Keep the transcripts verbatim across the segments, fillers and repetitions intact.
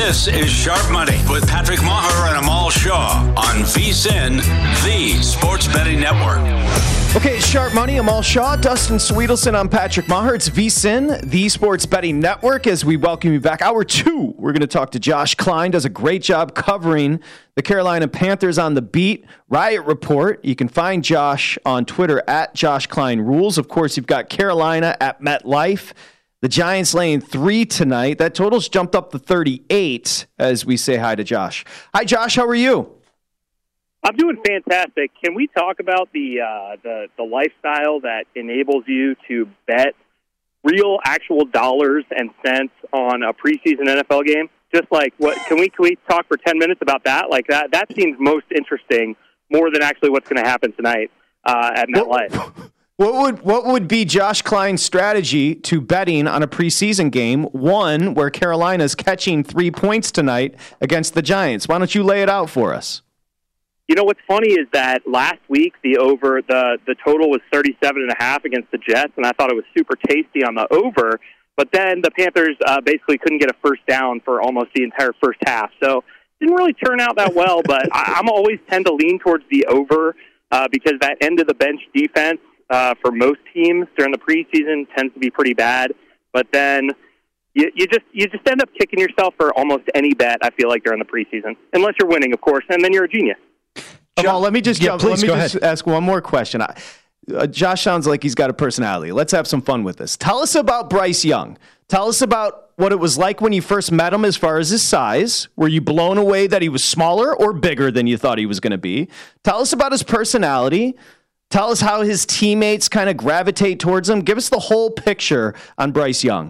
This is Sharp Money with Patrick Maher and Amal Shaw on VSiN, the Sports Betting Network. Okay, Sharp Money, Amal Shaw, Dustin Sweetelson, I'm Patrick Maher. It's VSiN, the Sports Betting Network, as we welcome you back. Hour two, we're going to talk to Josh Klein. Does a great job covering the Carolina Panthers on the beat. Riot Report. You can find Josh on Twitter at Josh Klein Rules. Of course, you've got Carolina at MetLife. The Giants laying three tonight. That total's jumped up to thirty-eight as we say hi to Josh. Hi, Josh. How are you? I'm doing fantastic. Can we talk about the uh, the the lifestyle that enables you to bet real, actual dollars and cents on a preseason N F L game? Just like what? Can we can we talk for ten minutes about that? Like that that seems most interesting, more than actually what's going to happen tonight uh, at MetLife. What would what would be Josh Klein's strategy to betting on a preseason game, one where Carolina's catching three points tonight against the Giants? Why don't you lay it out for us? You know, what's funny is that last week the over the, the total was thirty-seven and a half against the Jets, and I thought it was super tasty on the over. But then the Panthers uh, basically couldn't get a first down for almost the entire first half, so it didn't really turn out that well. But I, I'm always tend to lean towards the over uh, because that end of the bench defense uh, for most teams during the preseason tends to be pretty bad. But then you, you just you just end up kicking yourself for almost any bet. I feel like during the preseason, unless you're winning, of course, and then you're a genius. Well, let me just yeah, jump, please, let me go just ahead. ask one more question. I, uh, Josh sounds like he's got a personality. Let's have some fun with this. Tell us about Bryce Young. Tell us about what it was like when you first met him as far as his size. Were you blown away that he was smaller or bigger than you thought he was going to be? Tell us about his personality. Tell us how his teammates kind of gravitate towards him. Give us the whole picture on Bryce Young.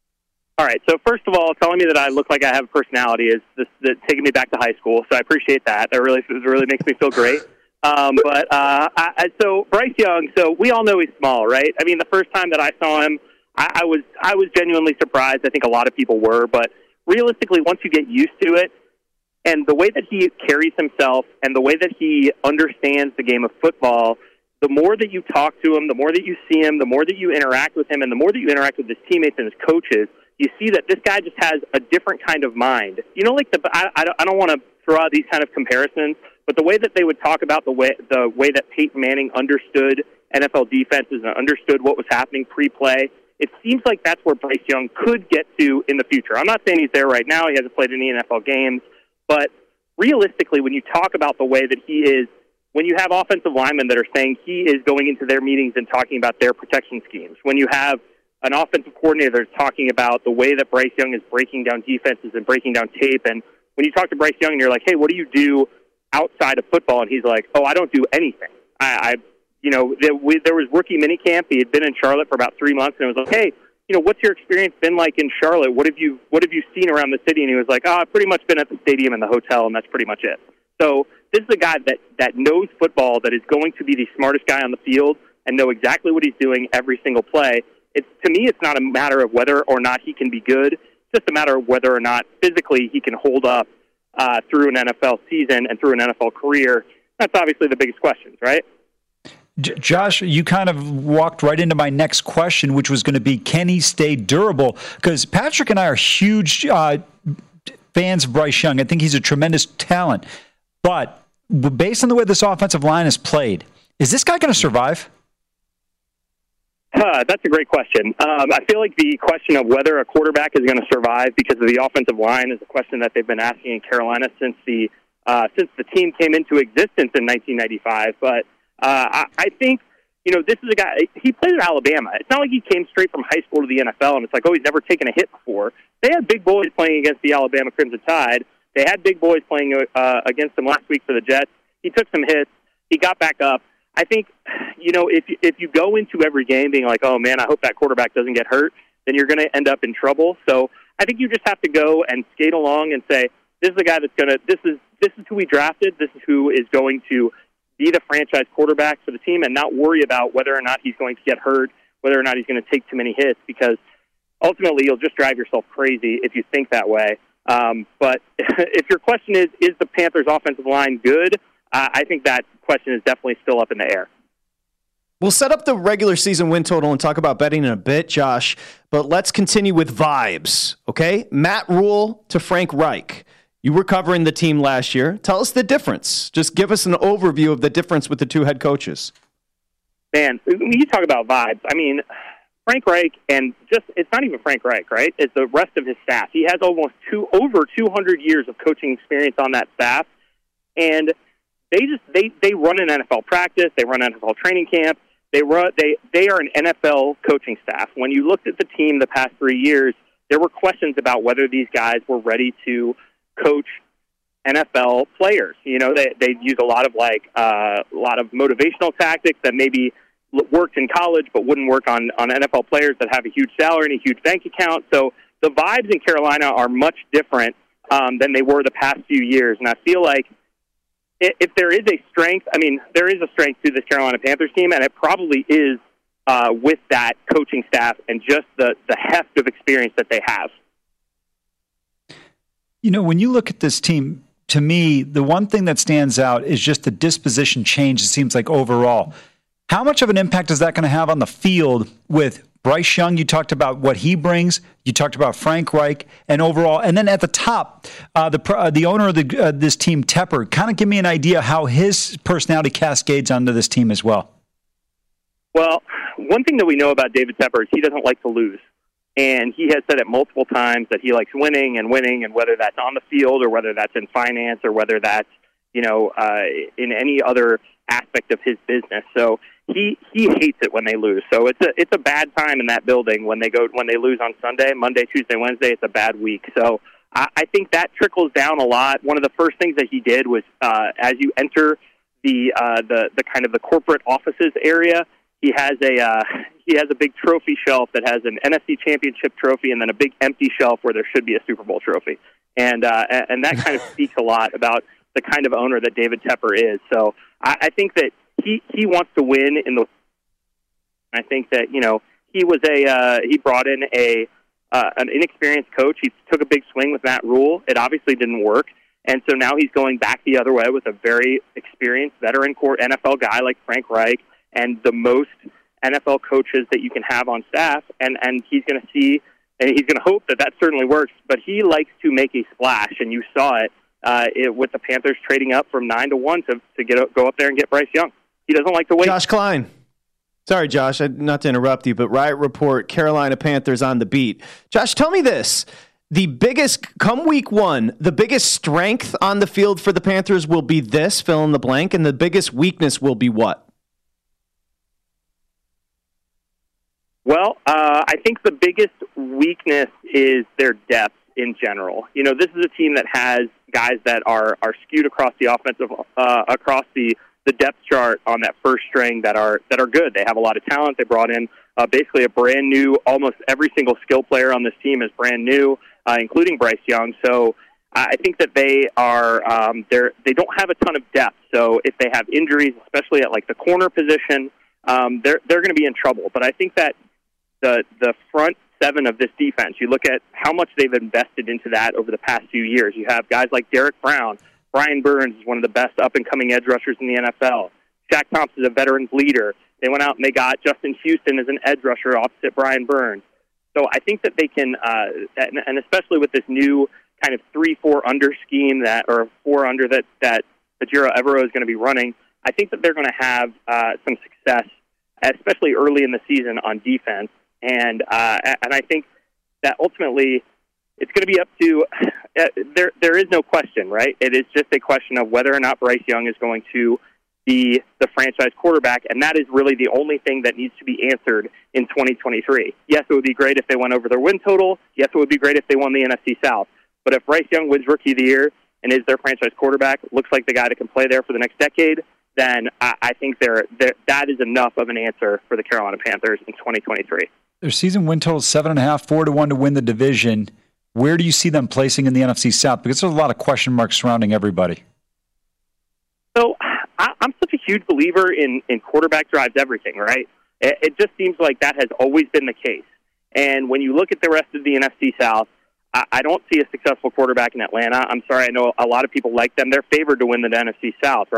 All right, so first of all, telling me that I look like I have a personality is this, this, taking me back to high school, so I appreciate that. That really it really makes me feel great. Um, but uh, I, I, so Bryce Young, so we all know he's small, right? I mean, the first time that I saw him, I, I was I was genuinely surprised. I think a lot of people were, but realistically, once you get used to it, and the way that he carries himself, and the way that he understands the game of football, the more that you talk to him, the more that you see him, the more that you interact with him, and the more that you interact with his teammates and his coaches, you see that this guy just has a different kind of mind. You know, like the I, I don't, I don't want to throw out these kind of comparisons, but the way that they would talk about the way the way that Peyton Manning understood N F L defenses and understood what was happening pre-play, it seems like that's where Bryce Young could get to in the future. I'm not saying he's there right now. He hasn't played any N F L games, but realistically, when you talk about the way that he is, when you have offensive linemen that are saying he is going into their meetings and talking about their protection schemes, when you have an offensive coordinator talking about the way that Bryce Young is breaking down defenses and breaking down tape. And when you talk to Bryce Young and you're like, hey, what do you do outside of football? And he's like, oh, I don't do anything. I, I you know, there, we, there was rookie minicamp. He had been in Charlotte for about three months, and it was like, hey, you know, what's your experience been like in Charlotte? What have you What have you seen around the city? And he was like, oh, I've pretty much been at the stadium and the hotel, and that's pretty much it. So this is a guy that, that knows football, that is going to be the smartest guy on the field and know exactly what he's doing every single play. It's, to me, it's not a matter of whether or not he can be good. It's just a matter of whether or not physically he can hold up uh, through an N F L season and through an N F L career. That's obviously the biggest questions, right? J- Josh, you kind of walked right into my next question, which was going to be, can he stay durable? Because Patrick and I are huge uh, fans of Bryce Young. I think he's a tremendous talent. But based on the way this offensive line is played, is this guy going to survive? Uh, that's a great question. Um, I feel like the question of whether a quarterback is going to survive because of the offensive line is a question that they've been asking in Carolina since the uh, since the team came into existence in nineteen ninety-five. But uh, I, I think, you know, this is a guy, he played at Alabama. It's not like he came straight from high school to the N F L and it's like, oh, he's never taken a hit before. They had big boys playing against the Alabama Crimson Tide. They had big boys playing uh, against them last week for the Jets. He took some hits. He got back up. I think, you know, if if you go into every game being like, oh, man, I hope that quarterback doesn't get hurt, then you're going to end up in trouble. So I think you just have to go and skate along and say, this is the guy that's going to, this is this is who we drafted, this is who is going to be the franchise quarterback for the team, and not worry about whether or not he's going to get hurt, whether or not he's going to take too many hits, because ultimately you'll just drive yourself crazy if you think that way. Um, but if your question is, is the Panthers' offensive line good? Uh, I think that question is definitely still up in the air. We'll set up the regular season win total and talk about betting in a bit, Josh, but let's continue with vibes, okay? Matt Rule to Frank Reich. You were covering the team last year. Tell us the difference. Just give us an overview of the difference with the two head coaches. Man, when you talk about vibes, I mean, Frank Reich, and just it's not even Frank Reich, right? It's the rest of his staff. He has almost two over two hundred years of coaching experience on that staff, and they just they they run an N F L practice, they run an N F L training camp, they run they they are an N F L coaching staff. When you looked at the team the past three years, there were questions about whether these guys were ready to coach N F L players. You know, they they use a lot of like uh, a lot of motivational tactics that maybe worked in college but wouldn't work on on N F L players that have a huge salary and a huge bank account. So the vibes in Carolina are much different um, than they were the past few years, and I feel like if there is a strength, I mean, there is a strength to this Carolina Panthers team, and it probably is uh, with that coaching staff and just the the heft of experience that they have. You know, when you look at this team, to me, the one thing that stands out is just the disposition change, it seems like, overall. How much of an impact is that going to have on the field with Bryce Young? You talked about what he brings. You talked about Frank Reich and overall. And then at the top, uh, the uh, the owner of the, uh, this team, Tepper, kind of give me an idea how his personality cascades onto this team as well. Well, one thing that we know about David Tepper is he doesn't like to lose. And he has said it multiple times that he likes winning and winning, and whether that's on the field or whether that's in finance or whether that's, you know, uh, in any other aspect of his business. So he he hates it when they lose. So it's a it's a bad time in that building when they go when they lose on Sunday, Monday, Tuesday, Wednesday. It's a bad week. So I, I think that trickles down a lot. One of the first things that he did was uh, as you enter the uh, the the kind of the corporate offices area, he has a uh, he has a big trophy shelf that has an N F C Championship trophy and then a big empty shelf where there should be a Super Bowl trophy, and uh, and that kind of speaks a lot about the kind of owner that David Tepper is. So I, I think that he, he wants to win in the. I think that you know he was a uh, he brought in a uh, an inexperienced coach. He took a big swing with Matt Rule. It obviously didn't work, and so now he's going back the other way with a very experienced veteran court N F L guy like Frank Reich and the most N F L coaches that you can have on staff, and, and he's going to see, and he's going to hope that that certainly works, but he likes to make a splash, and you saw it, uh, it with the Panthers trading up from nine to one to, to get go up there and get Bryce Young. He doesn't like to wait. Josh Klein. Sorry, Josh, not to interrupt you, but Riot Report, Carolina Panthers on the beat. Josh, tell me this. The biggest, come week one, the biggest strength on the field for the Panthers will be this, fill in the blank, and the biggest weakness will be what? Well, uh, I think the biggest weakness is their depth in general. You know, this is a team that has guys that are, are skewed across the offensive, uh, across the, the depth chart on that first string that are that are good. They have a lot of talent. They brought in uh, basically a brand new, almost every single skill player on this team is brand new, uh, including Bryce Young. So I think that they are um, they're they don't have a ton of depth. So if they have injuries, especially at like the corner position, um, they're they're going to be in trouble. But I think that the the front seven of this defense, you look at how much they've invested into that over the past few years. You have guys like Derek Brown. Brian Burns is one of the best up-and-coming edge rushers in the N F L. Shaq Thompson is a veteran's leader. They went out and they got Justin Houston as an edge rusher opposite Brian Burns. So I think that they can, uh, and especially with this new kind of three four under scheme that, or four under that, that Ejiro Evero is going to be running, I think that they're going to have uh, some success, especially early in the season on defense. And uh, and I think that ultimately it's going to be up to uh, there. There is no question, right? It is just a question of whether or not Bryce Young is going to be the franchise quarterback, and that is really the only thing that needs to be answered in twenty twenty-three. Yes, it would be great if they went over their win total. Yes, it would be great if they won the N F C South. But if Bryce Young wins Rookie of the Year and is their franchise quarterback, looks like the guy that can play there for the next decade, then I, I think they're, they're, that is enough of an answer for the Carolina Panthers in twenty twenty-three. Their season win total is seven and a half, four to one to win the division. Where do you see them placing in the N F C South? Because there's a lot of question marks surrounding everybody. So I, I'm such a huge believer in, in quarterback drives everything, right? It, it just seems like that has always been the case. And when you look at the rest of the N F C South, I, I don't see a successful quarterback in Atlanta. I'm sorry, I know a lot of people like them. They're favored to win the N F C South, right?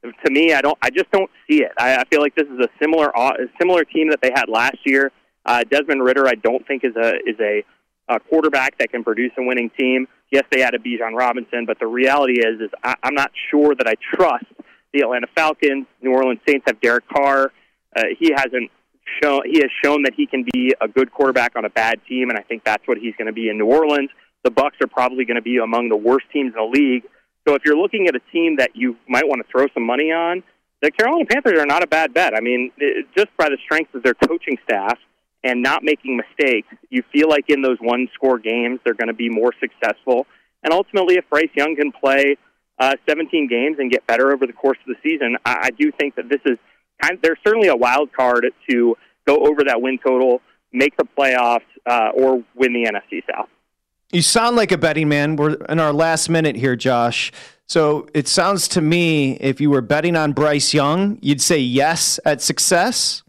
to me, I don't. I just don't see it. I, I feel like this is a similar a similar team that they had last year. Uh, Desmond Ridder, I don't think is a is a, a quarterback that can produce a winning team. Yes, they had a Bijan Robinson, but the reality is, is I, I'm not sure that I trust the Atlanta Falcons. New Orleans Saints have Derek Carr. Uh, he hasn't shown. He has shown that he can be a good quarterback on a bad team, and I think that's what he's going to be in New Orleans. The Bucs are probably going to be among the worst teams in the league. So if you're looking at a team that you might want to throw some money on, the Carolina Panthers are not a bad bet. I mean, it, just by the strength of their coaching staff and not making mistakes, you feel like in those one-score games they're going to be more successful. And ultimately, if Bryce Young can play uh, seventeen games and get better over the course of the season, I, I do think that this is kind of, there's certainly a wild card to go over that win total, make the playoffs, uh, or win the N F C South. You sound like a betting man. We're in our last minute here, Josh. So it sounds to me, if you were betting on Bryce Young, you'd say yes at success?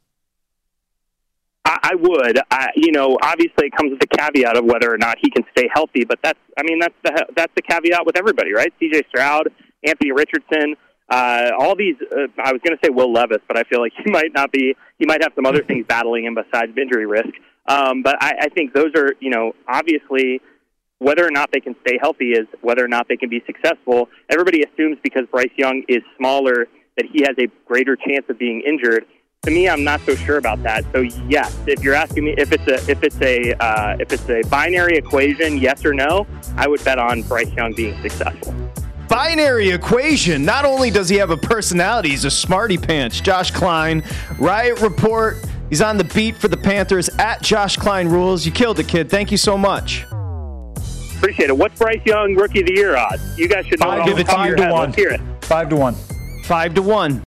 I, I would. I, you know, obviously it comes with the caveat of whether or not he can stay healthy, but that's, I mean, that's the, that's the caveat with everybody, right? C J Stroud, Anthony Richardson, uh, all these, uh, I was going to say Will Levis, but I feel like he might not be, he might have some other things battling him besides injury risk. Um, but I, I think those are, you know, obviously, whether or not they can stay healthy is whether or not they can be successful. Everybody assumes because Bryce Young is smaller that he has a greater chance of being injured. To me, I'm not so sure about that. So yes, if you're asking me if it's a if it's a uh, if it's a binary equation, yes or no, I would bet on Bryce Young being successful. Binary equation. Not only does he have a personality, he's a smarty pants. Josh Klein, Riot Report. He's on the beat for the Panthers at Josh Klein Rules. You killed it, kid. Thank you so much. Appreciate it. What's Bryce Young Rookie of the Year odds? You guys should know. Five, give it five to one. Let's hear it. Five to one. Five to one.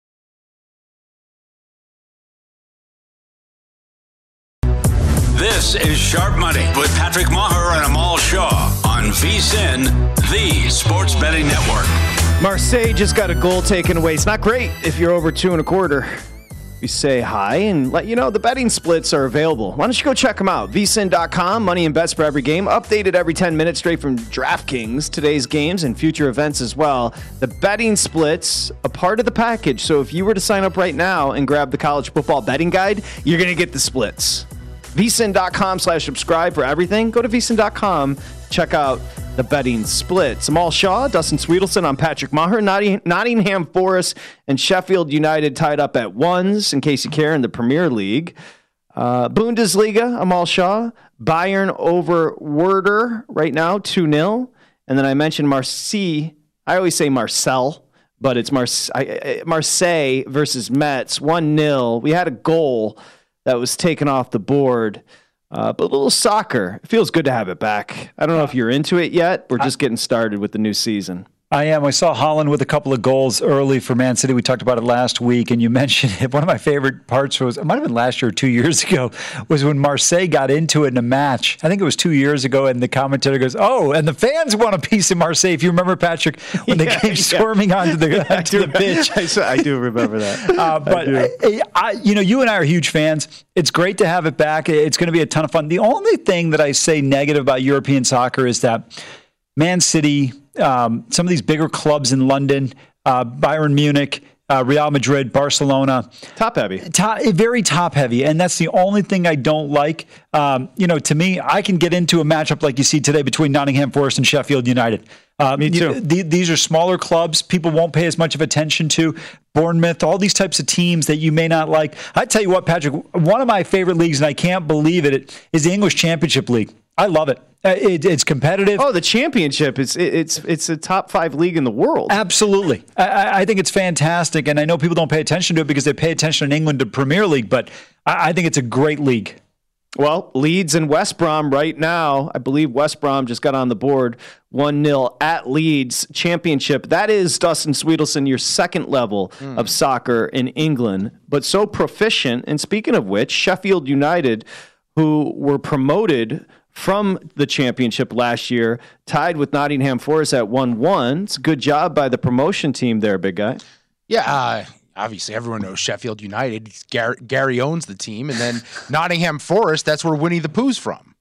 This is Sharp Money with Patrick Maher and Amal Shaw on VSiN, the Sports Betting Network. Marseille just got a goal taken away. It's not great if you're over two and a quarter. We say hi and let you know the betting splits are available. Why don't you go check them out? V S I N dot com, money and bets for every game. Updated every ten minutes straight from DraftKings, today's games and future events as well. The betting splits, a part of the package. So if you were to sign up right now and grab the college football betting guide, you're going to get the splits. V S I N dot com slash subscribe for everything. Go to V S I N dot com, check out the betting splits. Amal Shaw, Dustin Sweetelson, I'm Patrick Maher. Nottingham Forest and Sheffield United tied up at ones, in case you care, in the Premier League. Uh, Bundesliga, Amal Shaw. Bayern over Werder right now, two nil. And then I mentioned Marseille. I always say Marcel, but it's Marseille, Marseille versus Metz, one nil. We had a goal that was taken off the board. Uh, but a little soccer. It feels good to have it back. I don't know if you're into it yet. We're just getting started with the new season. I am. I saw Haaland with a couple of goals early for Man City. We talked about it last week, and you mentioned it. One of my favorite parts was, it might have been last year or two years ago, was when Marseille got into it in a match. I think it was two years ago, and the commentator goes, oh, and the fans want a piece of Marseille. If you remember, Patrick, when they yeah, came yeah. storming onto the, onto the pitch. I, I do remember that. Uh, but, I I, I, you know, you and I are huge fans. It's great to have it back. It's going to be a ton of fun. The only thing that I say negative about European soccer is that Man City, um, some of these bigger clubs in London, uh, Bayern Munich, uh, Real Madrid, Barcelona. Top heavy. Top, very top heavy. And that's the only thing I don't like. Um, you know, to me, I can get into a matchup like you see today between Nottingham Forest and Sheffield United. Uh, me too. You, th- these are smaller clubs. People won't pay as much of attention to. Bournemouth, all these types of teams that you may not like. I tell you what, Patrick, one of my favorite leagues, and I can't believe it, is the English Championship League. I love it. Uh, it it's competitive. Oh, the championship! It's it, it's it's a top five league in the world. Absolutely, I, I think it's fantastic, and I know people don't pay attention to it because they pay attention in England to Premier League, but I, I think it's a great league. Well, Leeds and West Brom right now. I believe West Brom just got on the board one nil at Leeds. Championship. That is, Dustin Sweetelson, your second level mm. of soccer in England, but so proficient. And speaking of which, Sheffield United, who were promoted from the championship last year, tied with Nottingham Forest at one one. It's a good job by the promotion team there, big guy. Yeah, uh, obviously everyone knows Sheffield United. Gary, Gary owns the team. And then Nottingham Forest, that's where Winnie the Pooh's from.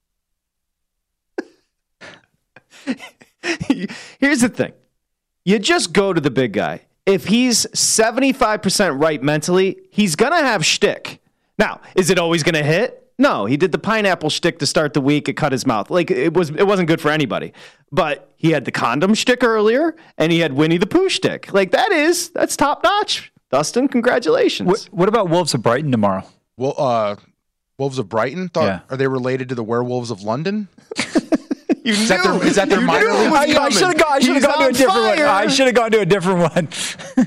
Here's the thing. You just go to the big guy. if he's seventy-five percent right mentally, he's going to have shtick. Now, is it always going to hit? No, he did the pineapple shtick to start the week. It cut his mouth. Like it was, it wasn't good for anybody. But he had the condom shtick earlier, and he had Winnie the Pooh shtick. Like that is that's top notch. Dustin, congratulations. What, what about Wolves of Brighton tomorrow? Well, uh, Wolves of Brighton. Thought, Yeah. Are they related to the Werewolves of London? You Is that their, is that their You minor knew league? it was I, I should have gone, I should have He's gone to a on different fire. one. I should have gone to a different one.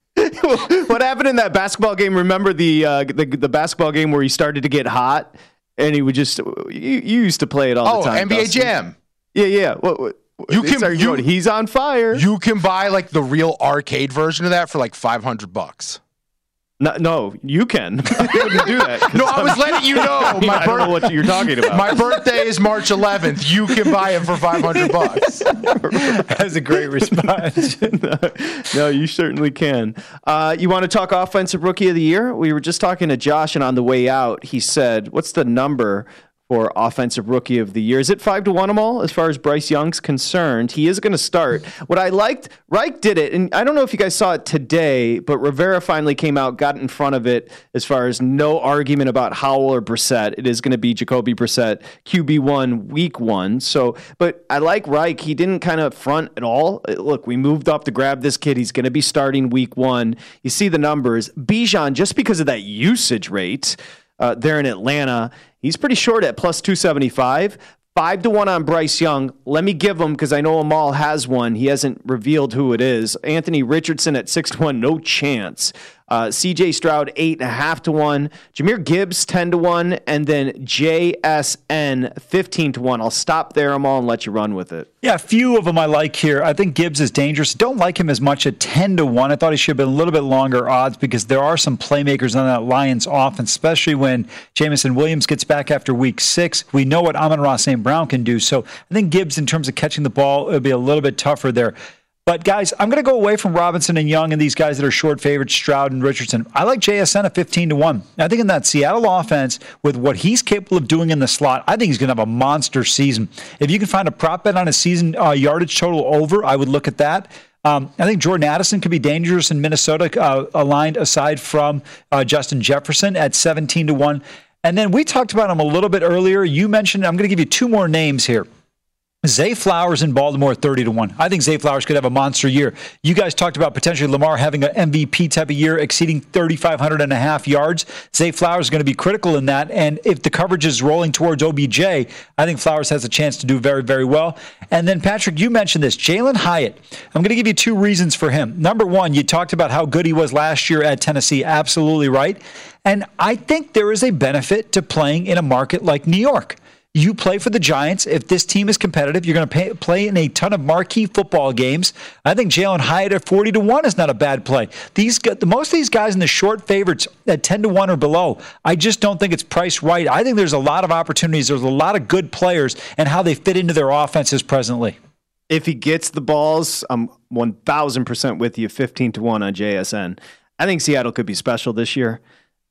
What happened in that basketball game? Remember the, uh, the the basketball game where he started to get hot, and he would just you, you used to play it all Oh, the time. N B A Dustin. Jam. Yeah, yeah. What, what, You they can- started you- going, he's on fire. You can buy like the real arcade version of that for like five hundred bucks. No, no, you can. I wouldn't do that. No, I was letting you know. My I don't know birth- what you're talking about. My birthday is March eleventh. You can buy it for five hundred bucks. That's a great response. no, no, you certainly can. Uh, you want to talk offensive rookie of the year? We were just talking to Josh, and on the way out, he said, "What's the number for offensive rookie of the year? Is it five to one, Amal? As far as Bryce Young's concerned, he is going to start." What I liked, Reich did it, and I don't know if you guys saw it today, but Rivera finally came out, got in front of it. As far as no argument about Howell or Brissett, it is going to be Jacoby Brissett, Q B one, week one. So, but I like Reich. He didn't kind of front at all. Look, we moved up to grab this kid. He's going to be starting week one. You see the numbers. Bijan, just because of that usage rate uh, there in Atlanta, he's pretty short at plus two seventy-five. Five to one on Bryce Young. Let me give him, because I know Amal has one. He hasn't revealed who it is. Anthony Richardson at six to one, no chance. Uh, C J Stroud, eight and a half to one. Jahmyr Gibbs, ten to one. And then J S N, fifteen to one. I'll stop there, Amal, and let you run with it. Yeah, a few of them I like here. I think Gibbs is dangerous. Don't like him as much at ten to one. I thought he should have been a little bit longer odds because there are some playmakers on that Lions offense, especially when Jamison Williams gets back after week six. We know what Amon-Ra Saint Brown can do. So I think Gibbs, in terms of catching the ball, it'll be a little bit tougher there. But, guys, I'm going to go away from Robinson and Young and these guys that are short favorites, Stroud and Richardson. I like J S N at fifteen to one. I think in that Seattle offense, with what he's capable of doing in the slot, I think he's going to have a monster season. If you can find a prop bet on a season uh, yardage total over, I would look at that. Um, I think Jordan Addison could be dangerous in Minnesota, uh, aligned aside from uh, Justin Jefferson at seventeen to one. And then we talked about him a little bit earlier. You mentioned, I'm going to give you two more names here. Zay Flowers in Baltimore, thirty to one. I think Zay Flowers could have a monster year. You guys talked about potentially Lamar having an M V P type of year, exceeding thirty-five hundred and a half yards. Zay Flowers is going to be critical in that. And if the coverage is rolling towards O B J, I think Flowers has a chance to do very, very well. And then, Patrick, you mentioned this. Jalen Hyatt. I'm going to give you two reasons for him. Number one, you talked about how good he was last year at Tennessee. Absolutely right. And I think there is a benefit to playing in a market like New York. You play for the Giants. If this team is competitive, you're going to pay, play in a ton of marquee football games. I think Jalen Hyatt at forty to one is not a bad play. These the most of these guys in the short favorites at ten to one or below, I just don't think it's priced right. I think there's a lot of opportunities. There's a lot of good players and how they fit into their offenses presently. If he gets the balls, I'm one thousand percent with you, fifteen to one on J S N. I think Seattle could be special this year.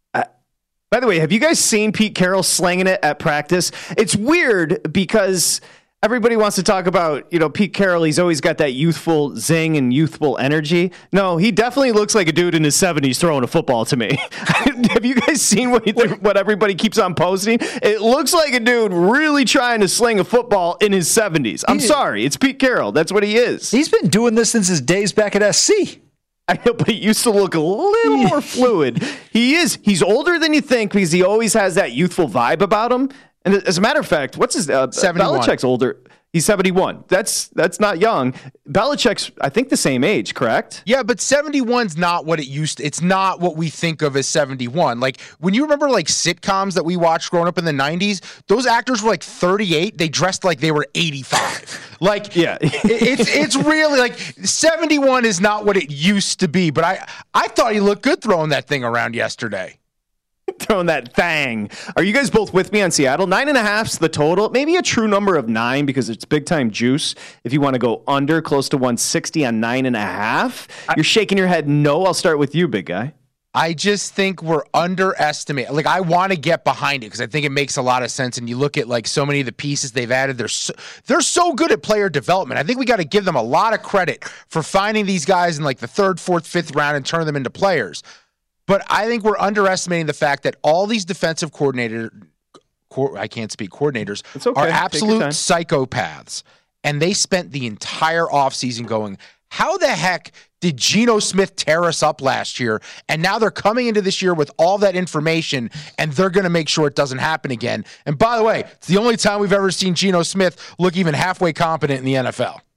By the way, have you guys seen Pete Carroll slinging it at practice? It's weird because everybody wants to talk about, you know, Pete Carroll. He's always got that youthful zing and youthful energy. No, he definitely looks like a dude in his seventies throwing a football to me. Have you guys seen what, he, what everybody keeps on posting? It looks like a dude really trying to sling a football in his seventies. I'm sorry. It's Pete Carroll. That's what he is. He's been doing this since his days back at S C. I know, but he used to look a little more fluid. He is. He's older than you think because he always has that youthful vibe about him. And as a matter of fact, what's his uh, Belichick's older. He's seventy-one. That's that's not young. Belichick's, I think, the same age, correct? Yeah, but seventy-one's not what it used to. It's not what we think of as seventy-one. Like, when you remember, like, sitcoms that we watched growing up in the nineties, those actors were, like, thirty-eight. They dressed like they were eighty-five. Like, yeah. it, it's it's really, like, seventy-one is not what it used to be. But I, I thought he looked good throwing that thing around yesterday. Throwing that thang. Are you guys both with me on Seattle? Nine and a half's the total. Maybe a true number of nine because it's big time juice. If you want to go under, close to one sixty on nine and a half. You're shaking your head no. I'll start with you, big guy. I just think we're underestimating. Like, I want to get behind it because I think it makes a lot of sense. And you look at like so many of the pieces they've added. They're so, they're so good at player development. I think we got to give them a lot of credit for finding these guys in like the third, fourth, fifth round and turn them into players. But I think we're underestimating the fact that all these defensive coordinators, co- I can't speak coordinators, okay. are absolute psychopaths. And they spent the entire offseason going, how the heck did Geno Smith tear us up last year? And now they're coming into this year with all that information, and they're going to make sure it doesn't happen again. And by the way, it's the only time we've ever seen Geno Smith look even halfway competent in the N F L.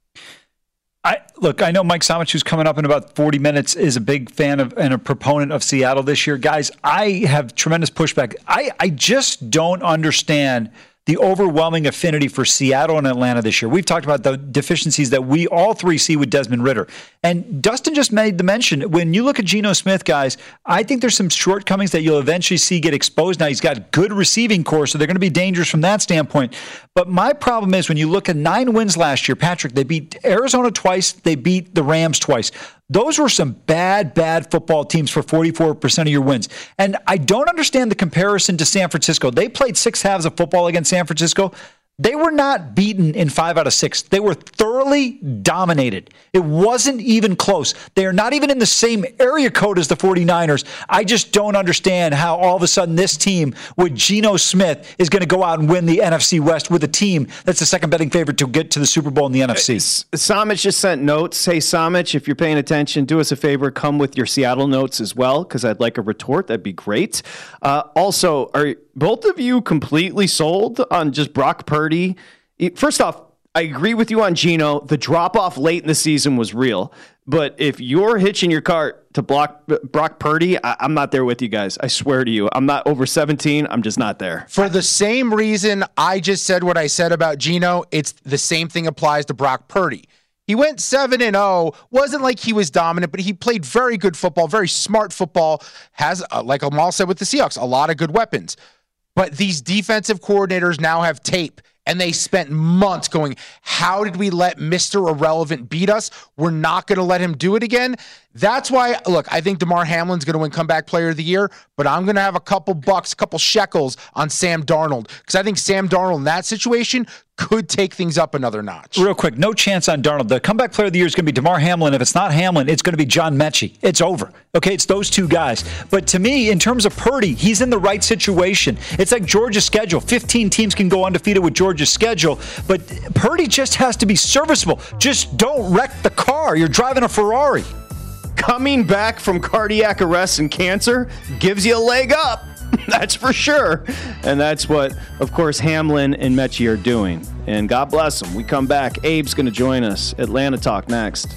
I look, I know Mike Somich, who's coming up in about forty minutes, is a big fan of and a proponent of Seattle this year. Guys, I have tremendous pushback. I, I just don't understand the overwhelming affinity for Seattle and Atlanta this year. We've talked about the deficiencies that we all three see with Desmond Ridder. And Dustin just made the mention, when you look at Geno Smith, guys, I think there's some shortcomings that you'll eventually see get exposed. Now, he's got good receiving core, so they're going to be dangerous from that standpoint. But my problem is when you look at nine wins last year, Patrick, they beat Arizona twice, they beat the Rams twice. Those were some bad, bad football teams for forty-four percent of your wins. And I don't understand the comparison to San Francisco. They played six halves of football against San Francisco. They were not beaten in five out of six. They were thoroughly dominated. It wasn't even close. They are not even in the same area code as the 49ers. I just don't understand how all of a sudden this team with Geno Smith is going to go out and win the N F C West with a team that's the second betting favorite to get to the Super Bowl in the N F C. Samich just sent notes. Hey, Samich, if you're paying attention, do us a favor. Come with your Seattle notes as well, because I'd like a retort. That'd be great. Uh, also, are both of you completely sold on just Brock Purdy? First off, I agree with you on Geno. The drop-off late in the season was real. But if you're hitching your cart to block Brock Purdy, I, I'm not there with you guys. I swear to you. I'm not over seventeen. I'm just not there. For the same reason I just said what I said about Geno, it's the same thing applies to Brock Purdy. He went seven and oh. Wasn't like he was dominant, but he played very good football, very smart football. Has, uh, like Amal said with the Seahawks, a lot of good weapons. But these defensive coordinators now have tape. And they spent months going, how did we let Mister Irrelevant beat us? We're not going to let him do it again. That's why, look, I think DeMar Hamlin's going to win Comeback Player of the Year, but I'm going to have a couple bucks, a couple shekels on Sam Darnold, because I think Sam Darnold in that situation could take things up another notch. Real quick, no chance on Darnold. The Comeback Player of the Year is going to be DeMar Hamlin. If it's not Hamlin, it's going to be John Mechie. It's over. Okay, it's those two guys. But to me, in terms of Purdy, he's in the right situation. It's like Georgia's schedule. fifteen teams can go undefeated with Georgia's schedule, but Purdy just has to be serviceable. Just don't wreck the car. You're driving a Ferrari. Coming back from cardiac arrest and cancer gives you a leg up. That's for sure. And that's what, of course, Hamlin and Mechie are doing. And God bless them. We come back. Abe's going to join us. Atlanta Talk next.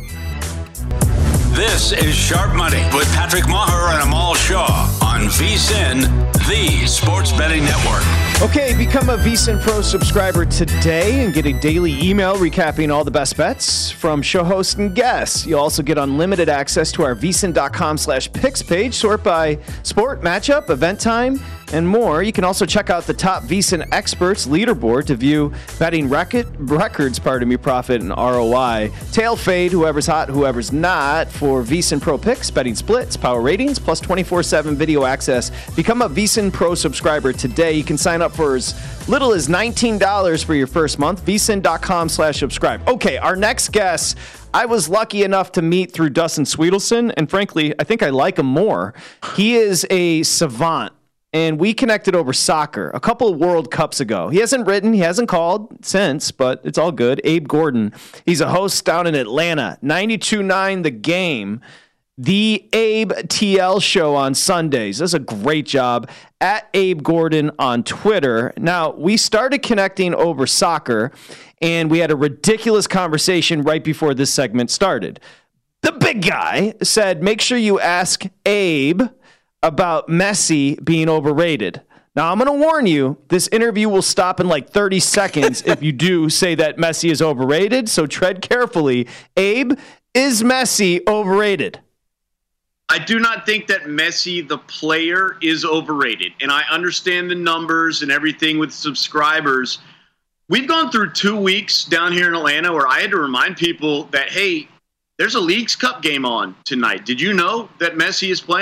This is Sharp Money with Patrick Maher and Amal Shaw on VSiN, the Sports Betting Network. Okay, become a VSiN Pro subscriber today and get a daily email recapping all the best bets from show hosts and guests. You'll also get unlimited access to our VSiN.com slash picks page, sort by sport, matchup, event time, and more. You can also check out the top VSiN experts leaderboard to view betting record, records, pardon me, profit, and R O I. Tail fade, whoever's hot, whoever's not, for VSiN Pro picks, betting splits, power ratings, plus twenty-four seven video access. Become a VSiN Pro subscriber today. You can sign up for as little as nineteen dollars for your first month. VSiN.com slash subscribe. Okay, our next guest, I was lucky enough to meet through Dustin Sweetelson, and frankly, I think I like him more. He is a savant. And we connected over soccer a couple of World Cups ago. He hasn't written, he hasn't called since, but it's all good. Abe Gordon. He's a host down in Atlanta. ninety-two point nine The Game. The Abe T L Show on Sundays. Does a great job. At Abe Gordon on Twitter. Now, we started connecting over soccer, and we had a ridiculous conversation right before this segment started. The big guy said, make sure you ask Abe about Messi being overrated. Now, I'm going to warn you, this interview will stop in like thirty seconds if you do say that Messi is overrated, so tread carefully. Abe, is Messi overrated? I do not think that Messi, the player, is overrated. And I understand the numbers and everything with subscribers. We've gone through two weeks down here in Atlanta where I had to remind people that, hey, there's a Leagues Cup game on tonight. Did you know that Messi is playing?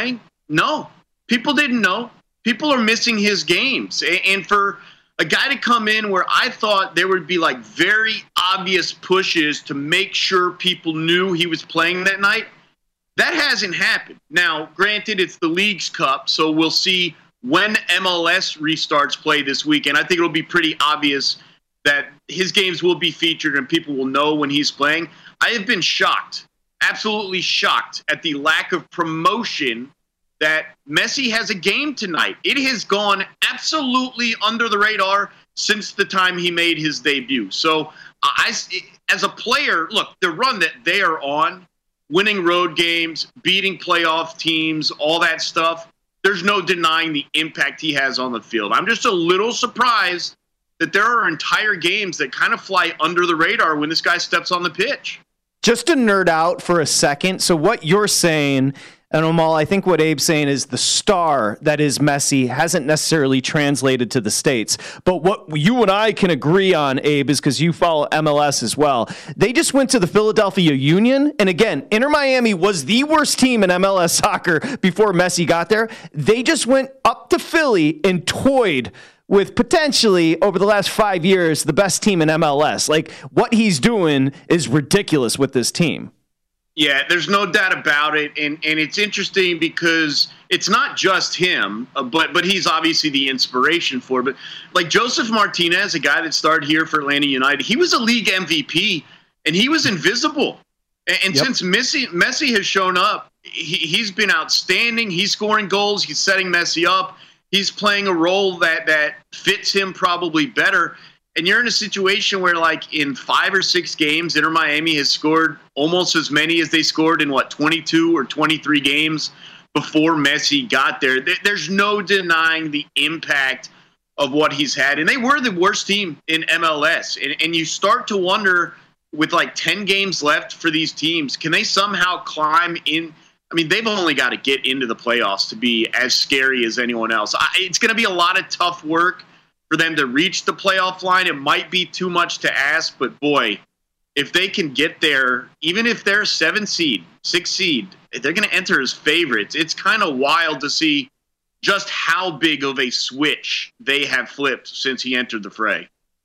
No, people didn't know. People are missing his games. And for a guy to come in where I thought there would be like very obvious pushes to make sure people knew he was playing that night, that hasn't happened. Now, granted, it's the League's Cup, so we'll see when M L S restarts play this weekend. I think it'll be pretty obvious that his games will be featured and people will know when he's playing. I have been shocked, absolutely shocked at the lack of promotion that Messi has a game tonight. It has gone absolutely under the radar since the time he made his debut. So I, as a player, look, the run that they are on, winning road games, beating playoff teams, all that stuff, there's no denying the impact he has on the field. I'm just a little surprised that there are entire games that kind of fly under the radar when this guy steps on the pitch. Just to nerd out for a second, so what you're saying, and Amal, I think what Abe's saying is the star that is Messi hasn't necessarily translated to the States. But what you and I can agree on, Abe, is because you follow M L S as well. They just went to the Philadelphia Union. And again, Inter Miami was the worst team in M L S soccer before Messi got there. They just went up to Philly and toyed with potentially, over the last five years, the best team in M L S. Like, what he's doing is ridiculous with this team. Yeah, there's no doubt about it, and and it's interesting because it's not just him, uh, but but he's obviously the inspiration for it. But like Joseph Martinez, a guy that started here for Atlanta United, he was a league M V P, and he was invisible. And, and yep. since Messi Messi has shown up, he, he's been outstanding. He's scoring goals. He's setting Messi up. He's playing a role that that fits him probably better. And you're in a situation where, like, in five or six games, Inter Miami has scored almost as many as they scored in, what, twenty-two or twenty-three games before Messi got there. There's no denying the impact of what he's had. And they were the worst team in M L S. And, and you start to wonder, with, like, ten games left for these teams, can they somehow climb in? I mean, they've only got to get into the playoffs to be as scary as anyone else. I, it's going to be a lot of tough work for them to reach the playoff line. It might be too much to ask, but boy, if they can get there, even if they're seven seed, six seed, they're going to enter as favorites. It's kind of wild to see just how big of a switch they have flipped since he entered the fray.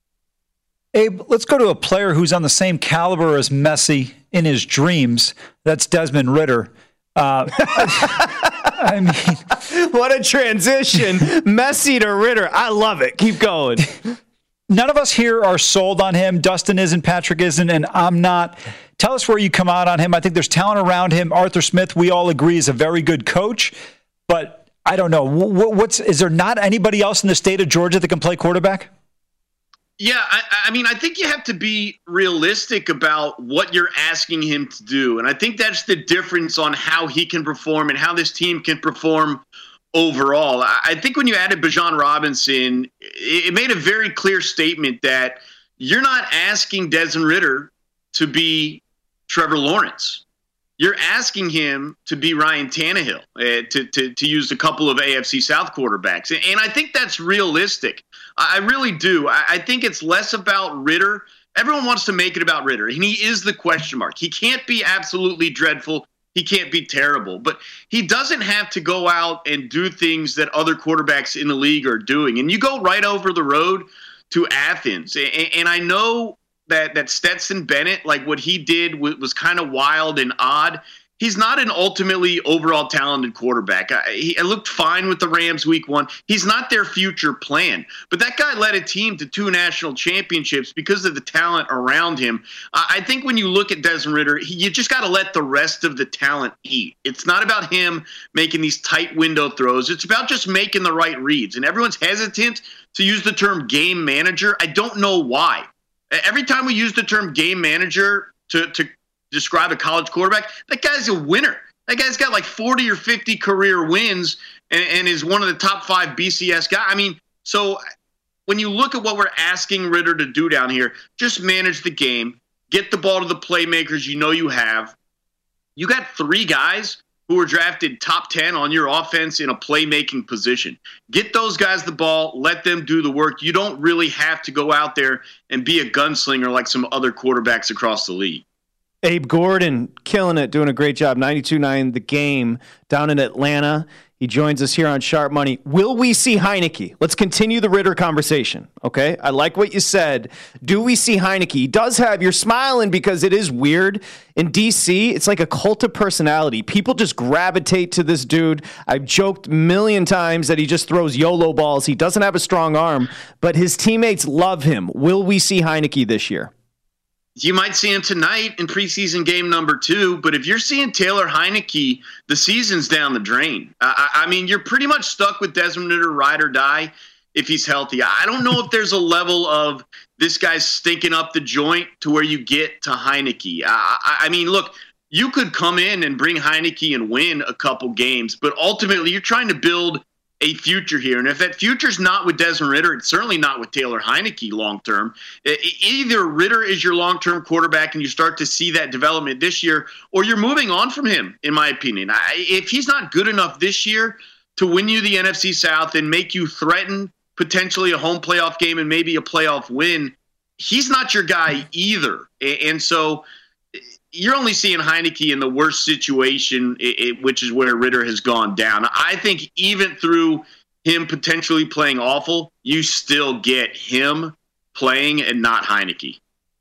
Abe, let's go to a player who's on the same caliber as Messi in his dreams. That's Desmond Ritter. Uh, I mean, what a transition. Messi to Ritter. I love it. Keep going. None of us here are sold on him. Dustin isn't, Patrick isn't, and I'm not. Tell us where you come out on him. I think there's talent around him. Arthur Smith, we all agree, is a very good coach, but I don't know. What's is there not anybody else in the state of Georgia that can play quarterback? Yeah, I, I mean, I think you have to be realistic about what you're asking him to do. And I think that's the difference on how he can perform and how this team can perform overall. I think when you added Bijan Robinson, it made a very clear statement that you're not asking Desmond Ritter to be Trevor Lawrence. You're asking him to be Ryan Tannehill, uh, to, to, to use a couple of A F C South quarterbacks. And I think that's realistic. I really do. I think it's less about Ritter. Everyone wants to make it about Ritter, and he is the question mark. He can't be absolutely dreadful. He can't be terrible. But he doesn't have to go out and do things that other quarterbacks in the league are doing. And you go right over the road to Athens. And I know that, that Stetson Bennett, like what he did was, was kind of wild and odd. He's not an ultimately overall talented quarterback. I, he I looked fine with the Rams week one. He's not their future plan. But that guy led a team to two national championships because of the talent around him. Uh, I think when you look at Desmond Ritter, he, you just got to let the rest of the talent eat. It's not about him making these tight window throws. It's about just making the right reads. And everyone's hesitant to use the term game manager. I don't know why. Every time we use the term game manager to to describe a college quarterback, that guy's a winner. That guy's got like forty or fifty career wins and, and is one of the top five B C S guys. I mean, so when you look at what we're asking Ritter to do down here, just manage the game, get the ball to the playmakers you know you have. You got three guys who were drafted top ten on your offense in a playmaking position. Get those guys the ball, let them do the work. You don't really have to go out there and be a gunslinger like some other quarterbacks across the league. Abe Gordon, killing it, doing a great job. ninety-two nine The Game down in Atlanta. He joins us here on Sharp Money. Will we see Heinicke? Let's continue the Ritter conversation, okay? I like what you said. Do we see Heinicke? He does have, you're smiling because it is weird. In D C, it's like a cult of personality. People just gravitate to this dude. I've joked a million times that he just throws YOLO balls. He doesn't have a strong arm, but his teammates love him. Will we see Heinicke this year? You might see him tonight in preseason game number two, but if you're seeing Taylor Heinicke, the season's down the drain. I, I mean, you're pretty much stuck with Desmond Ritter, ride or die, if he's healthy. I don't know if there's a level of this guy's stinking up the joint to where you get to Heinicke. I, I mean, look, you could come in and bring Heinicke and win a couple games, but ultimately you're trying to build a future here. And if that future's not with Desmond Ritter, it's certainly not with Taylor Heinicke long-term. Either Ritter is your long-term quarterback and you start to see that development this year, or you're moving on from him, in my opinion. I, if he's not good enough this year to win you the N F C South and make you threaten potentially a home playoff game and maybe a playoff win, he's not your guy either. And so you're only seeing Heinicke in the worst situation, which is where Ritter has gone down. I think even through him potentially playing awful, you still get him playing and not Heinicke.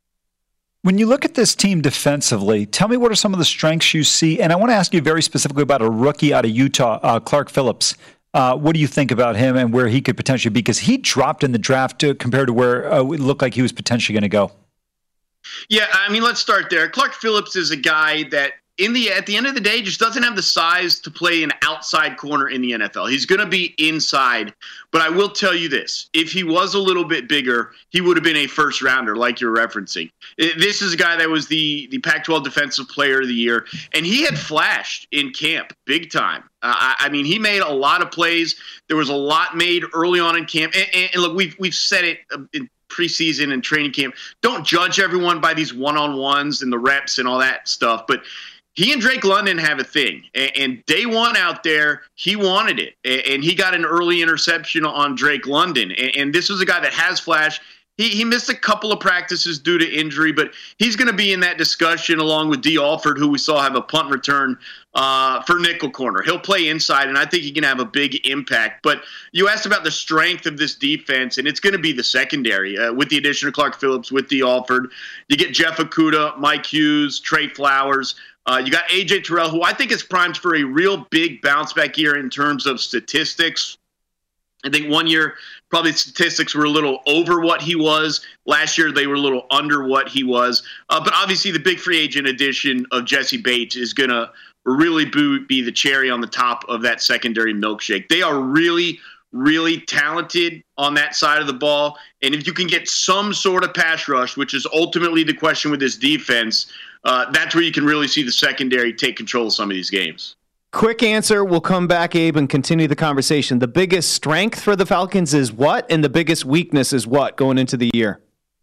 When you look at this team defensively, tell me what are some of the strengths you see? And I want to ask you very specifically about a rookie out of Utah, uh, Clark Phillips. Uh, what do you think about him and where he could potentially be? Because he dropped in the draft to, compared to where uh, it looked like he was potentially going to go. Yeah, I mean, let's start there. Clark Phillips is a guy that in the at the end of the day just doesn't have the size to play an outside corner in the N F L. He's going to be inside. But I will tell you this. If he was a little bit bigger, he would have been a first rounder like you're referencing. This is a guy that was the, the Pac twelve Defensive Player of the Year, and he had flashed in camp big time. Uh, I, I mean, he made a lot of plays. There was a lot made early on in camp. And, and, and look, we've, we've said it in preseason and training camp. Don't judge everyone by these one-on-ones and the reps and all that stuff. But he and Drake London have a thing. And, and day one out there, he wanted it. And, and he got an early interception on Drake London. And, and this was a guy that has flash. He, he missed a couple of practices due to injury, but he's going to be in that discussion along with Dee Alford, who we saw have a punt return uh, for nickel corner. He'll play inside, and I think he can have a big impact. But you asked about the strength of this defense, and it's going to be the secondary. Uh, with the addition of Clark Phillips, with Dee Alford, you get Jeff Okudah, Mike Hughes, Trey Flowers. Uh, you got A J Terrell, who I think is primed for a real big bounce back year in terms of statistics. I think one year probably statistics were a little over what he was. Last year they were a little under what he was. Uh, but obviously the big free agent addition of Jesse Bates is going to really be the cherry on the top of that secondary milkshake. They are really, really talented on that side of the ball. And if you can get some sort of pass rush, which is ultimately the question with this defense, uh, that's where you can really see the secondary take control of some of these games. Quick answer. We'll come back, Abe, and continue the conversation. The biggest strength for the Falcons is what? And the biggest weakness is what going into the year?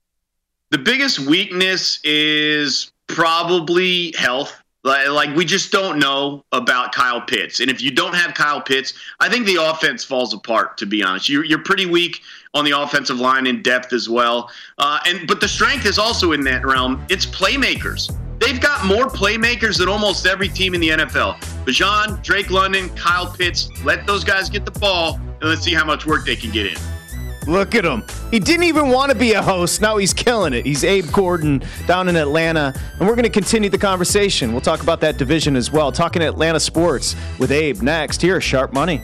The biggest weakness is probably health. Like, we just don't know about Kyle Pitts. And if you don't have Kyle Pitts, I think the offense falls apart, to be honest. You're, you're pretty weak on the offensive line in depth as well. Uh, and But the strength is also in that realm. It's playmakers. They've got more playmakers than almost every team in the N F L. Bijan, Drake London, Kyle Pitts, let those guys get the ball, and let's see how much work they can get in. Look at him. He didn't even want to be a host. Now he's killing it. He's Abe Gordon down in Atlanta, and we're going to continue the conversation. We'll talk about that division as well. Talking Atlanta sports with Abe next here at Sharp Money.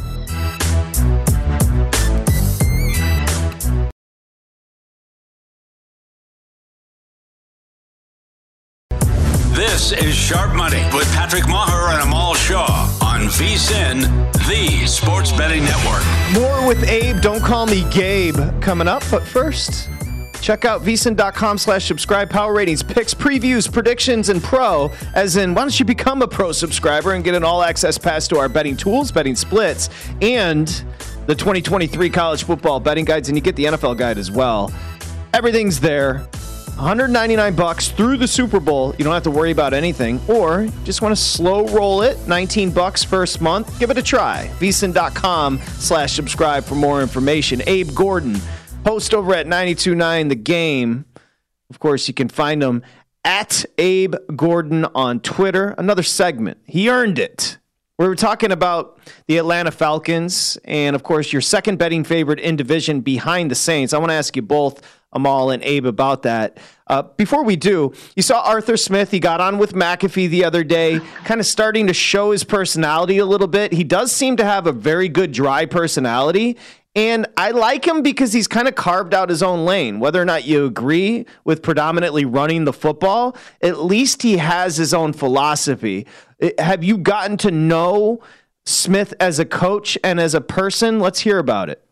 This is Sharp Money with Patrick Maher and Amal Shaw on VSiN, the Sports Betting Network. More with Abe, don't call me Gabe, coming up. But first, check out vsin.com slash subscribe. Power ratings, picks, previews, predictions, and pro. As in, why don't you become a pro subscriber and get an all-access pass to our betting tools, betting splits, and the twenty twenty-three college football betting guides, and you get the N F L guide as well. Everything's there. one hundred ninety-nine bucks through the Super Bowl. You don't have to worry about anything. Or just want to slow roll it. nineteen bucks first month. Give it a try. vsin.com slash subscribe for more information. Abe Gordon, host over at ninety-two point nine The Game. Of course, you can find him at Abe Gordon on Twitter. Another segment. He earned it. We were talking about the Atlanta Falcons and, of course, your second betting favorite in division behind the Saints. I want to ask you both, Amal and Abe, about that. Uh, before we do, you saw Arthur Smith. He got on with McAfee the other day, kind of starting to show his personality a little bit. He does seem to have a very good dry personality. And I like him because he's kind of carved out his own lane. Whether or not you agree with predominantly running the football, at least he has his own philosophy. Have you gotten to know Smith as a coach and as a person? Let's hear about it.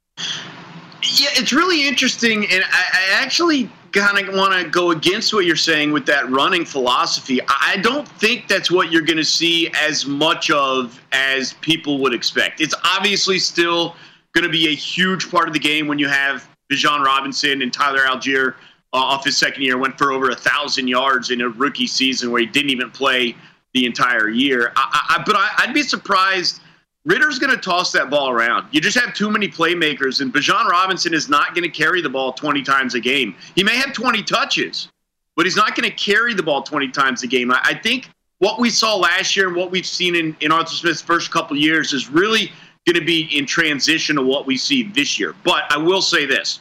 Yeah, it's really interesting, and I, I actually kind of want to go against what you're saying with that running philosophy. I don't think that's what you're going to see as much of as people would expect. It's obviously still going to be a huge part of the game when you have Bijan Robinson and Tyler Algier uh, off his second year, went for over a thousand yards in a rookie season where he didn't even play the entire year. I, I, but I, I'd be surprised. Ritter's going to toss that ball around. You just have too many playmakers, and Bijan Robinson is not going to carry the ball twenty times a game. He may have twenty touches, but he's not going to carry the ball twenty times a game. I, I think what we saw last year and what we've seen in, in Arthur Smith's first couple of years is really going to be in transition to what we see this year. But I will say this.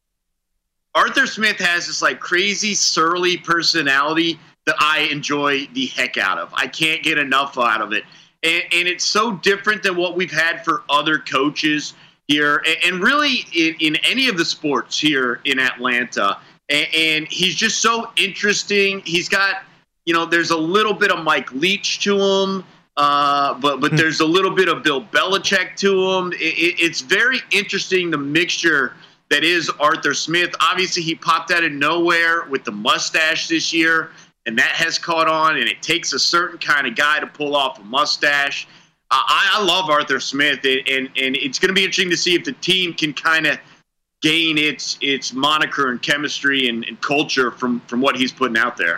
Arthur Smith has this like crazy, surly personality that I enjoy the heck out of. I can't get enough out of it. And, and it's so different than what we've had for other coaches here, and, and really in, in any of the sports here in Atlanta. And, and he's just so interesting. He's got, you know, there's a little bit of Mike Leach to him. Uh, but but there's a little bit of Bill Belichick to him. It, it, it's very interesting, the mixture that is Arthur Smith. Obviously, he popped out of nowhere with the mustache this year, and that has caught on, and it takes a certain kind of guy to pull off a mustache. Uh, I, I love Arthur Smith, and, and, and it's going to be interesting to see if the team can kind of gain its its moniker and chemistry and, and culture from, from what he's putting out there.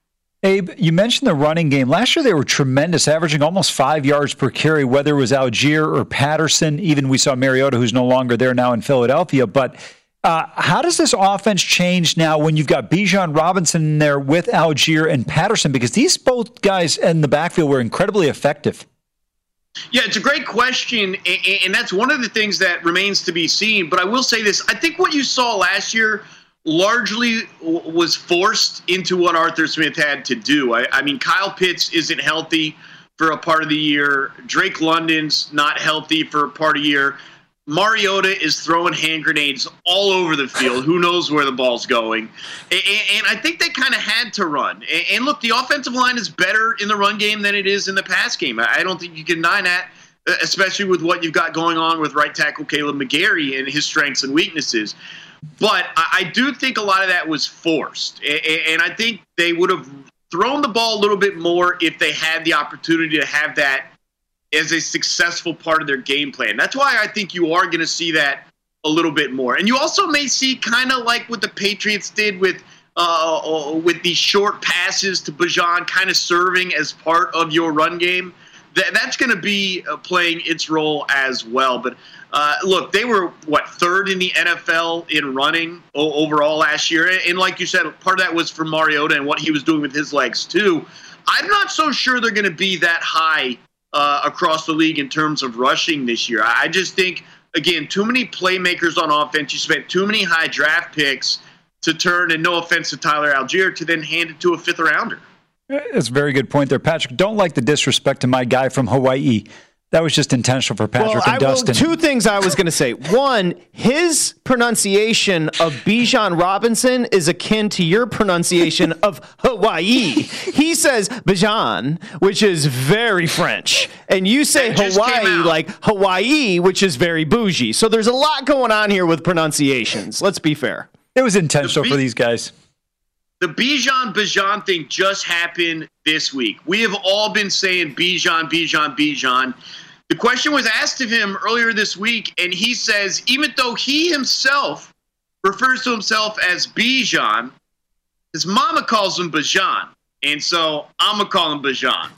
Abe, you mentioned the running game. Last year they were tremendous, averaging almost five yards per carry, whether it was Algier or Patterson. Even we saw Mariota, who's no longer there now in Philadelphia. But uh, how does this offense change now when you've got Bijan Robinson in there with Algier and Patterson? Because these both guys in the backfield were incredibly effective. Yeah, it's a great question, and that's one of the things that remains to be seen. But I will say this. I think what you saw last year largely was forced into what Arthur Smith had to do. I, I mean, Kyle Pitts isn't healthy for a part of the year. Drake London's not healthy for a part of the year. Mariota is throwing hand grenades all over the field. Who knows where the ball's going? And, and I think they kind of had to run. And, and look, the offensive line is better in the run game than it is in the pass game. I don't think you can deny that, especially with what you've got going on with right tackle Caleb McGarry and his strengths and weaknesses. But I do think a lot of that was forced. And I think they would have thrown the ball a little bit more if they had the opportunity to have that as a successful part of their game plan. That's why I think you are going to see that a little bit more. And you also may see kind of like what the Patriots did with uh, with these short passes to Bijan kind of serving as part of your run game. That, that's going to be uh, playing its role as well. But Uh, look, they were, what, third in the N F L in running o- overall last year. And like you said, part of that was for Mariota and what he was doing with his legs, too. I'm not so sure they're going to be that high uh, across the league in terms of rushing this year. I just think, again, too many playmakers on offense. You spent too many high draft picks to turn, and no offense to Tyler Algier, to then hand it to a fifth rounder. That's a very good point there, Patrick. Don't like the disrespect to my guy from Hawaii. That was just intentional for Patrick well, and I Dustin. Will, two things I was going to say. One, his pronunciation of Bijan Robinson is akin to your pronunciation of Hawaii. He says Bijan, which is very French, and you say Hawaii like Hawaii, which is very bougie. So there's a lot going on here with pronunciations. Let's be fair. It was intentional the B- for these guys. The Bijan Bijan thing just happened this week. We have all been saying Bijan, Bijan, Bijan. The question was asked of him earlier this week, and he says, even though he himself refers to himself as Bijan, his mama calls him Bijan. And so I'm going to call him Bijan.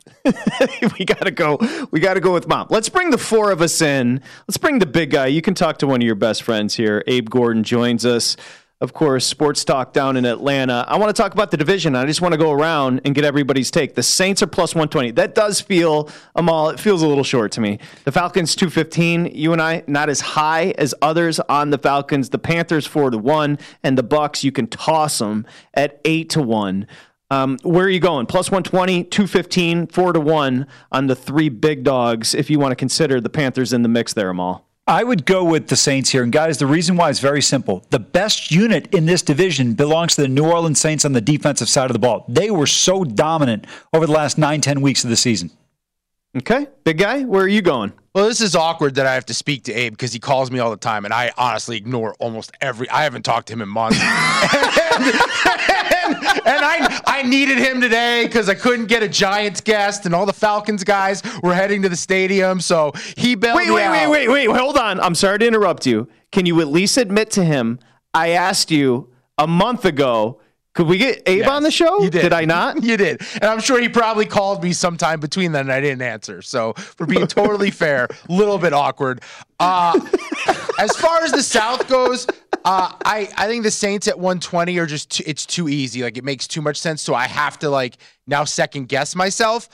we got to go. We got to go with mom. Let's bring the four of us in. Let's bring the big guy. You can talk to one of your best friends here. Abe Gordon joins us. of course, sports talk down in Atlanta. I want to talk about the division. I just want to go around and get everybody's take. The Saints are plus one twenty. That does feel, Amal, it feels a little short to me. The Falcons two fifteen. You and I, not as high as others on the Falcons. The Panthers four to one, and the Bucks, you can toss them at eight to one. Um, where are you going? Plus one twenty, two fifteen, four to one on the three big dogs if you want to consider the Panthers in the mix there, Amal. I would go with the Saints here. And guys, the reason why is very simple. The best unit in this division belongs to the New Orleans Saints on the defensive side of the ball. They were so dominant over the last nine, ten weeks of the season. Okay. Big guy, where are you going? Well, this is awkward that I have to speak to Abe because he calls me all the time, and I honestly ignore almost every. I haven't talked to him in months, and, and, and I I needed him today because I couldn't get a Giants guest, and all the Falcons guys were heading to the stadium, so he bailed wait, me wait, out. Wait, wait, wait, wait, hold on. I'm sorry to interrupt you. Can you at least admit to him? I asked you a month ago. Could we get Abe Yes, on the show? You did. Did I not? You did. And I'm sure he probably called me sometime between then and I didn't answer. So for being totally fair, a little bit awkward. Uh, as far as the South goes, uh, I, I think the Saints at one twenty are just, too, it's too easy. Like it makes too much sense. So I have to like now second guess myself.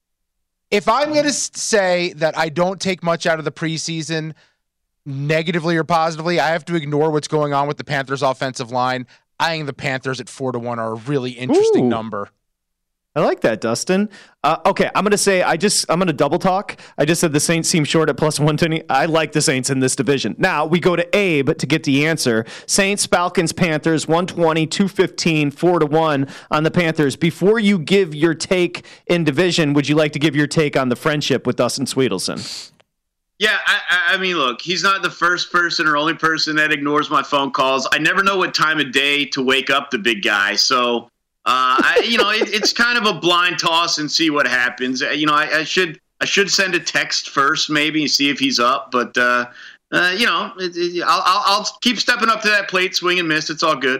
If I'm going to say that I don't take much out of the preseason, negatively or positively, I have to ignore what's going on with the Panthers offensive line. I think the Panthers at four to one are a really interesting Ooh. number. I like that, Dustin. Uh, okay, I'm going to say, I just, I'm going to double talk. I just said the Saints seem short at plus one twenty. I like the Saints in this division. Now we go to Abe to get the answer. Saints, Falcons, Panthers, one twenty, two fifteen, four to one on the Panthers. Before you give your take in division, would you like to give your take on the friendship with Dustin Sweetelson? Yeah, I, I mean, look, he's not the first person or only person that ignores my phone calls. I never know what time of day to wake up the big guy. So, uh, I, you know, it, it's kind of a blind toss and see what happens. You know, I, I should I should send a text first, maybe, and see if he's up. But, uh, uh, you know, it, it, I'll, I'll, I'll keep stepping up to that plate, swing and miss. It's all good.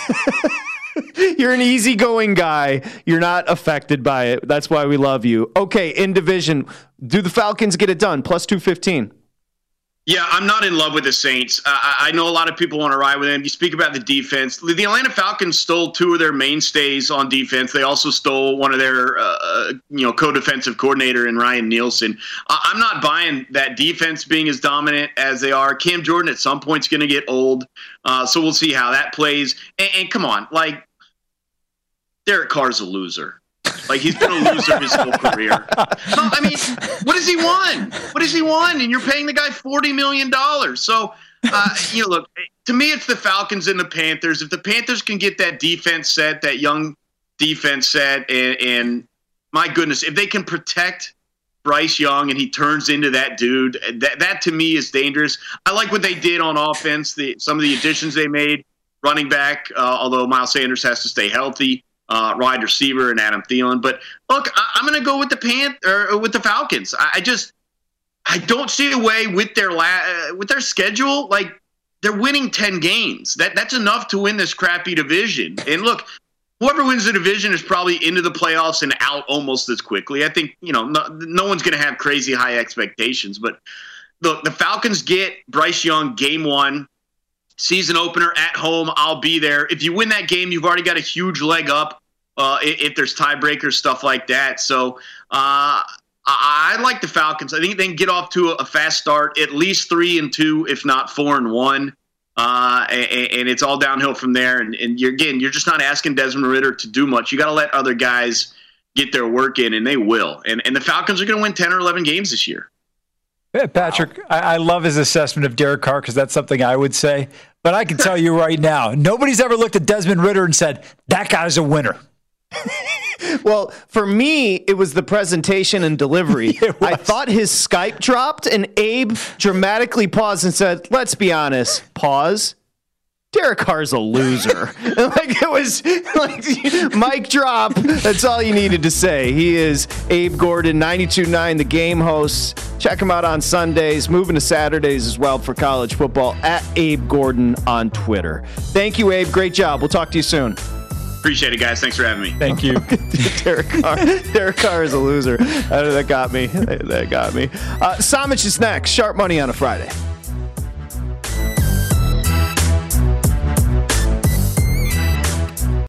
You're an easygoing guy. You're not affected by it. That's why we love you. Okay, in division, do the Falcons get it done? Plus two fifteen. Yeah, I'm not in love with the Saints. Uh, I know a lot of people want to ride with them. You speak about the defense. The Atlanta Falcons stole two of their mainstays on defense. They also stole one of their, uh, you know, co-defensive coordinator in Ryan Nielsen. I'm not buying that defense being as dominant as they are. Cam Jordan at some point is going to get old, uh, so we'll see how that plays. And, and come on, like, Derek Carr's a loser. Like, he's been a loser his whole career. No, I mean, what has he won? What has he won? And you're paying the guy forty million dollars. So, uh, you know, look, to me, it's the Falcons and the Panthers. If the Panthers can get that defense set, that young defense set, and, and my goodness, if they can protect Bryce Young and he turns into that dude, that, that to me is dangerous. I like what they did on offense, the, some of the additions they made, running back, uh, although Miles Sanders has to stay healthy. Uh, wide receiver and Adam Thielen, but look, I, I'm going to go with the Pan or with the Falcons. I, I just I don't see a way with their la- uh, with their schedule. Like, they're winning ten games. That that's enough to win this crappy division. And look, whoever wins the division is probably into the playoffs and out almost as quickly. I think you know no, no one's going to have crazy high expectations, but look, the Falcons get Bryce Young game one. Season opener at home, I'll be there. If you win that game, you've already got a huge leg up uh, if, if there's tiebreakers, stuff like that. So uh, I, I like the Falcons. I think they can get off to a, a fast start, at least three and two, if not four and one. Uh, and, and it's all downhill from there. And, and you're, again, you're just not asking Desmond Ridder to do much. You got to let other guys get their work in, and they will. And, and the Falcons are going to win ten or eleven games this year. Yeah, Patrick, wow. I, I love his assessment of Derek Carr because that's something I would say. But I can tell you right now, nobody's ever looked at Desmond Ridder and said, that guy's a winner. Well, for me, it was the presentation and delivery. I thought his Skype dropped, and Abe dramatically paused and said, let's be honest, pause. Derek Carr's a loser. Like, it was like mic drop. That's all you needed to say. He is Abe Gordon, ninety-two point nine, the game host. Check him out on Sundays, moving to Saturdays as well for college football, at Abe Gordon on Twitter. Thank you, Abe. Great job. We'll talk to you soon. Appreciate it, guys. Thanks for having me. Thank you. Derek Carr. Derek Carr is a loser. That got me. That got me. Uh, Samich is next. Sharp Money on a Friday.